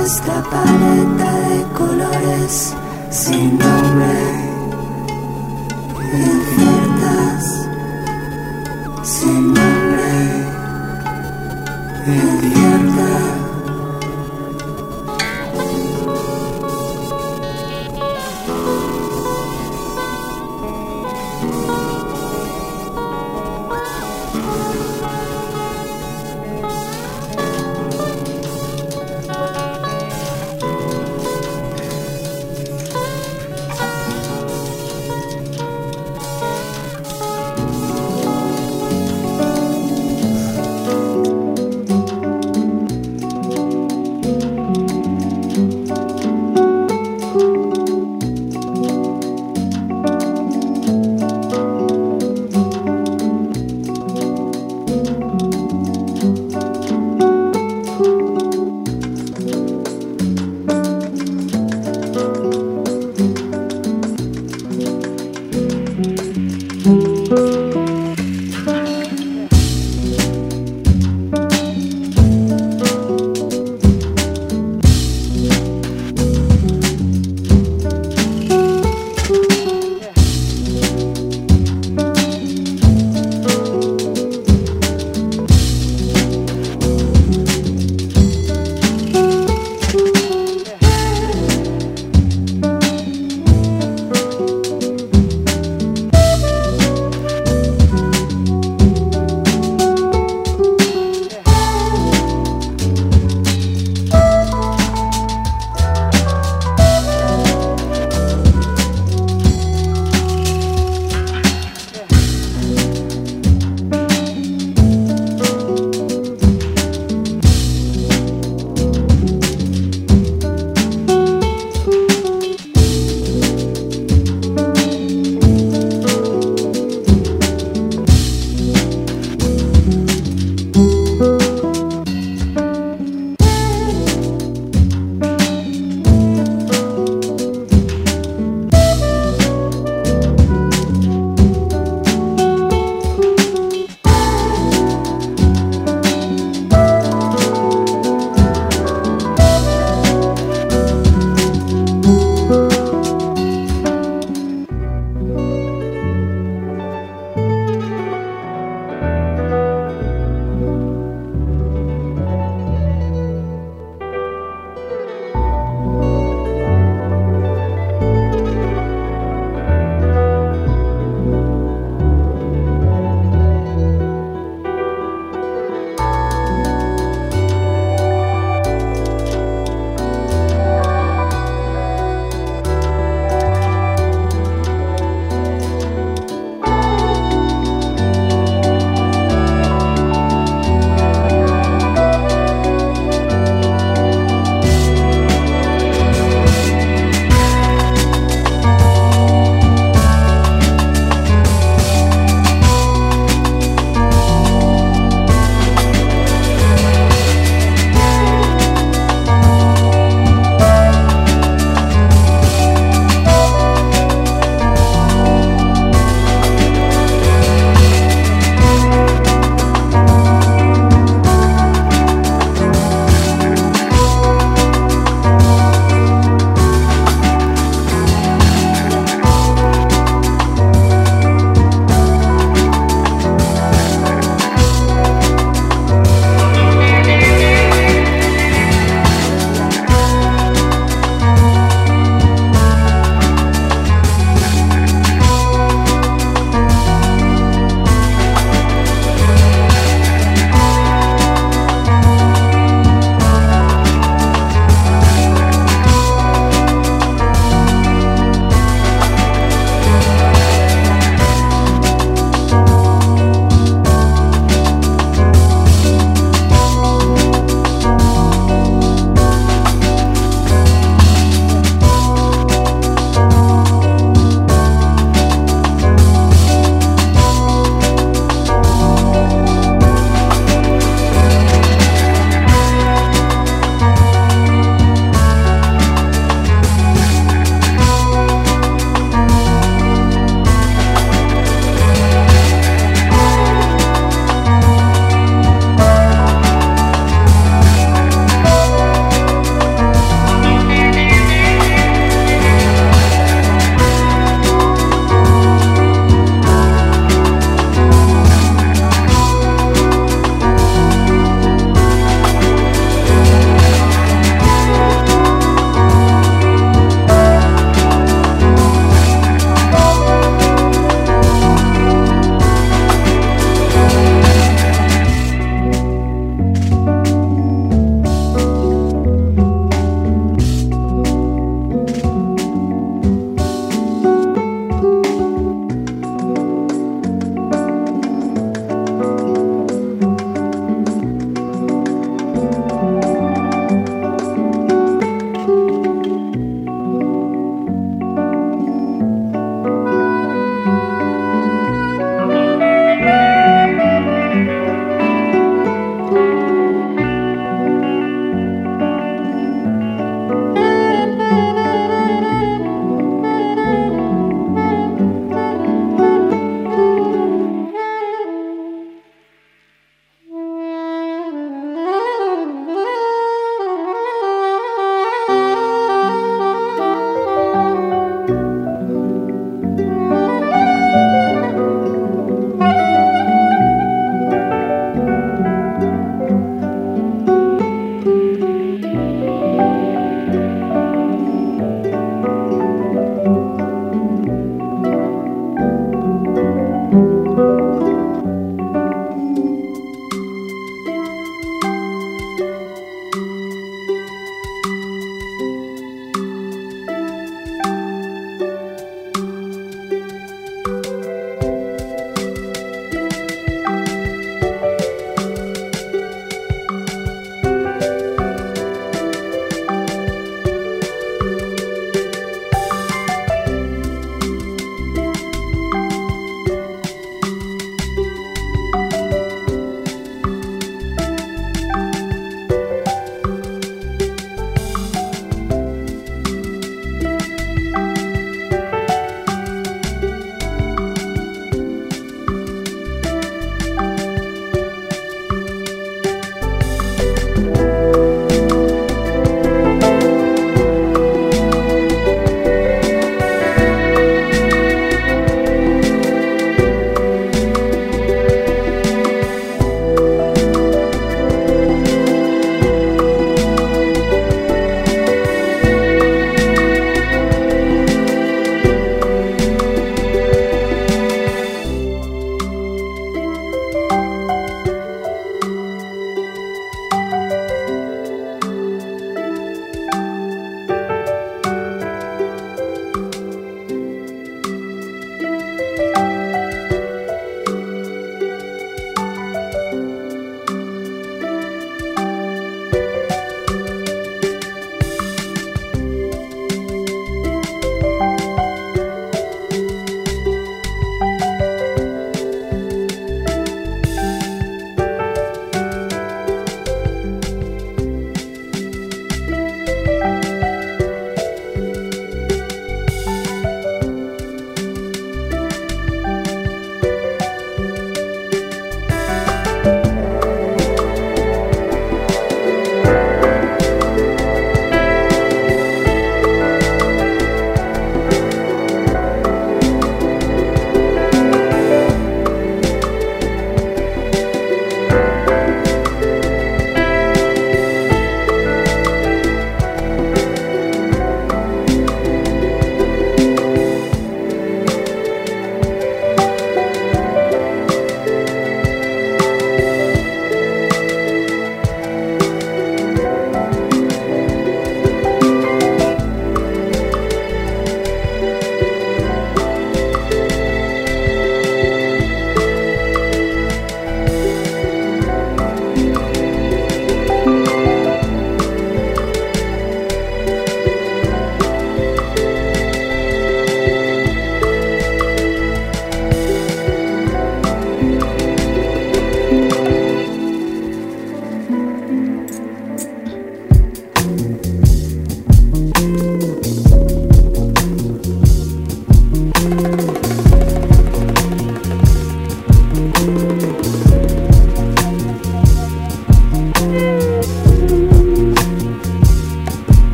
esta paleta de colores sin nombre, despiertas sin nombre, despierta.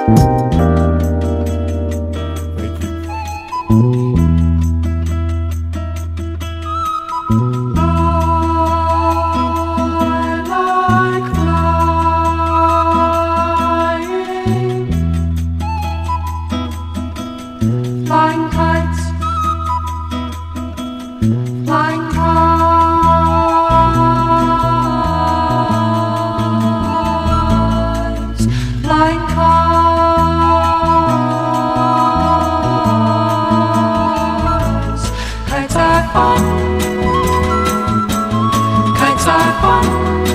Flying kites, flying kites, flying kites. Kites are fun. Kites are fun.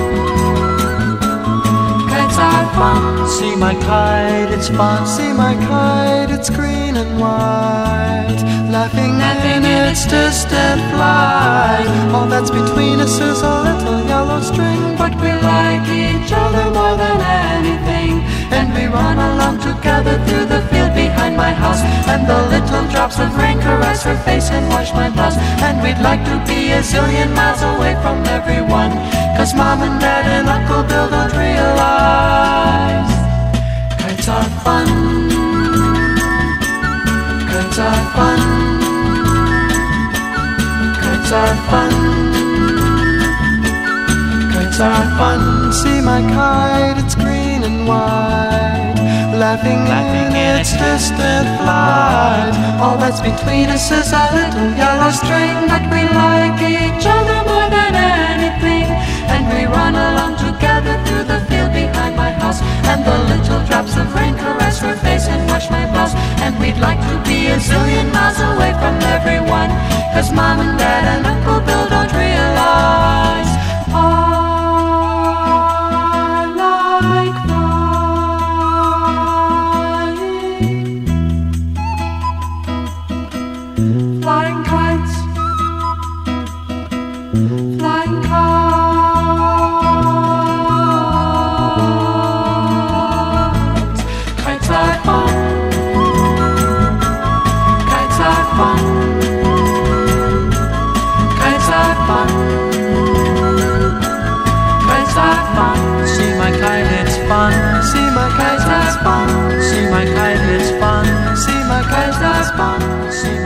Kites are fun. See my kite, it's fun. See my kite, it's green and white. Laughing in its distant flight. All that's between us is a little yellow string, But we like each other more than anything. and we run along together through the field behind my house. And the little drops of rain caress her face and wash my blouse. And we'd like to be a zillion miles away from everyone, 'cause Mom and Dad and Uncle Bill don't realize kites are fun. Kites are fun. Kites are fun. Kites are fun. See my kite, it's green and white. Laughing in its distant flight. All that's between us is a little yellow string. But we like each other more than anything. And we run along together through the field behind my house. And the little drops of rain caress her face and wash my blouse. And we'd like to be a zillion miles away from everyone, 'cause Mom and Dad and Uncle Bill don't realize I like flying. Flying kites, flying kites. kites are fun. Kites are fun. Kites are fun. Kites are fun. See my kite, it's fun. See my kite, it's fun. See my kite, it's fun. See my kite, it's fun. See